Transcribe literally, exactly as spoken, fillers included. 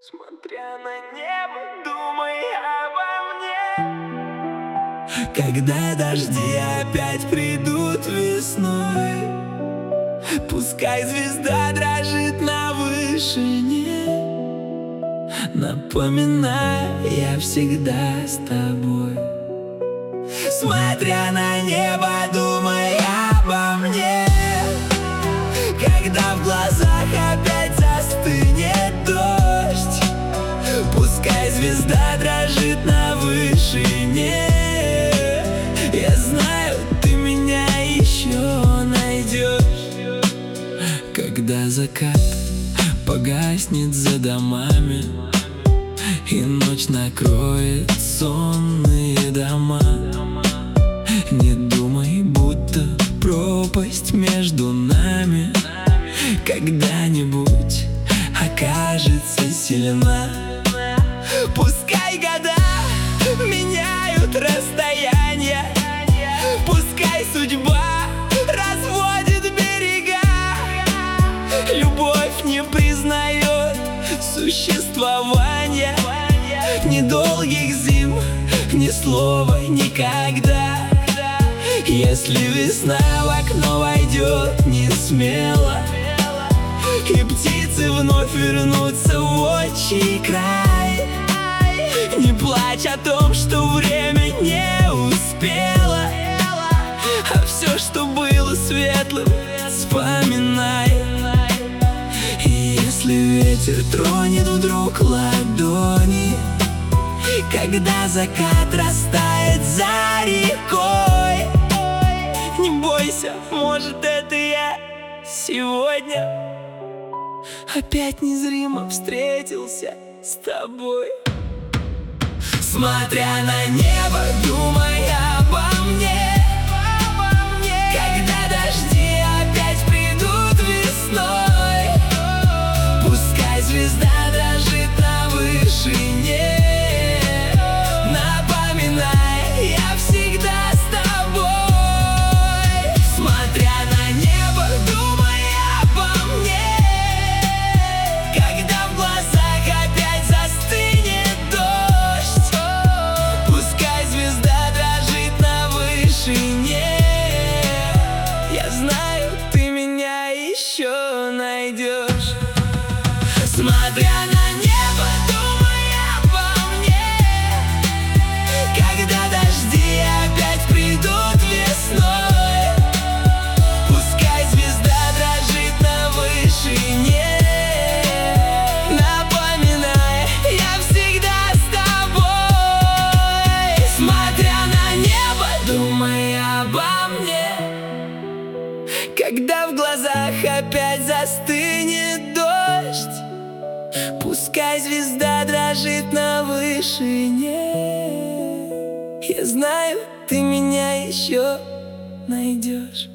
Смотря на небо, думай обо мне. Когда дожди опять придут весной, пускай звезда дрожит на вышине, напоминая, я всегда с тобой. Смотря на небо, думай обо мне. Когда в глазах опять застынет дождь, пускай звезда дрожит на вышине. Я знаю, ты меня еще найдешь. Когда закат погаснет за домами и ночь накроет сонные дома, не думай, будто пропасть между нами когда-нибудь окажется сильна. Пускай года меняют расстояния, пускай судьба разводит берега, любовь не признает существования ни долгих зим, ни слова никогда. Если весна в окно войдет не смело, и птицы вновь вернутся в отчий край, не плачь о том, что время не успело, а все, что было светлым, вспоминай. И если ветер тронет вдруг ладони, когда закат растает за рекой, не бойся, может, это я сегодня опять незримо встретился с тобой. Смотря на небо, думай обо мне. Когда дожди опять придут весной, пускай звезда дрожит на вышине, напоминая, я всегда с тобой. Смотря на небо, думай обо мне. Когда в глазах опять застынет дождь, пускай звезда дрожит на вышине. Я знаю, ты меня еще найдешь. Смотря на небо, думай обо мне. Когда дожди опять придут весной, пускай звезда дрожит на вышине, напоминая, я всегда с тобой. Смотря на небо, думай обо мне. Когда в глазах опять застынет дождь, пускай звезда дрожит на вышине. Я знаю, ты меня еще найдешь.